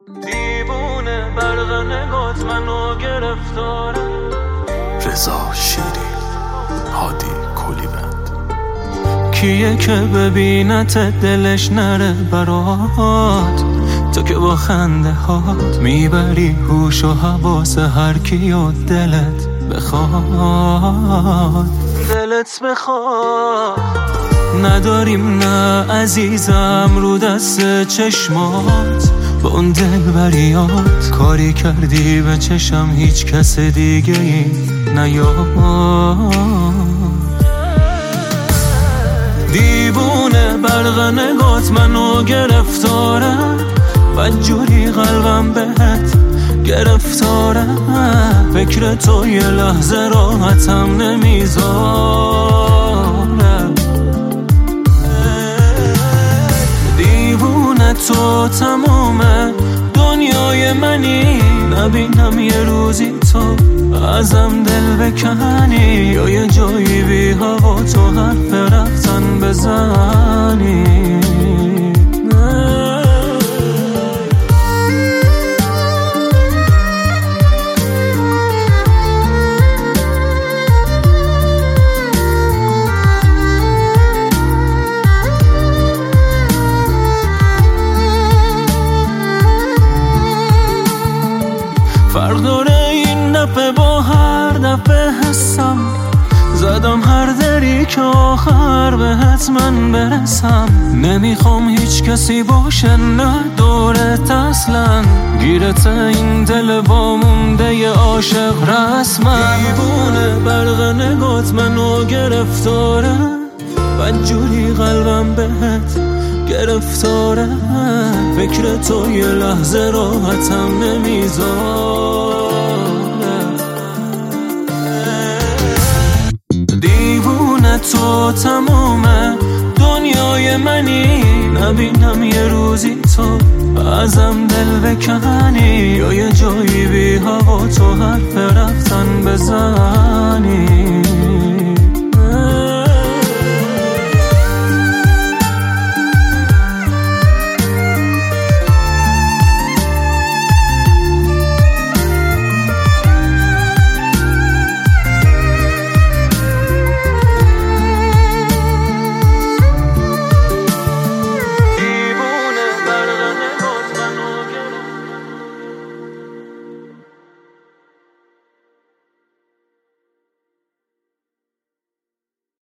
دیوونه برق نگات منو گرفتاره. رضا شیری، هادی کلیوند. کیه که ببینت دلش نره برات، تو که با خنده هات میبری هوش و حواس هر کی و دلت بخواد. دلت بخواد نداریم نه عزیزم، رو دست چشمات با اون دلبریات کاری کردی به چشم هیچ کس دیگه ای نیاد. دیوونه برق نگات منو گرفتاره، بدجوری قلبم بهت گرفتاره. فکر تو یه لحظه راحتم نمیذاره. دیوونه تو تموم دنیای منی، نبینم یه روزی تو ازم دل بکنی، یا یه جایی بی هوا تو حرف رفتن بزنی. فرق داره این دفعه با هر دفعه حسم، زدم هر دری که آخر بهت من برسم. نمیخوام هیچ کسی باشه نه دورت اصلا، گیرت این دل با مونده ی عاشق رسمم. دیوونه برق نگات منو گرفتاره، بدجوری قلبم بهت گرفتاره. فکر تو یه لحظه راحتم نمیذاره. دیوونه تو تموم دنیای منی، نبینم یه روزی تو ازم دل بکنی، یا یه جایی بی هوا تو حرف رفتن بزنی.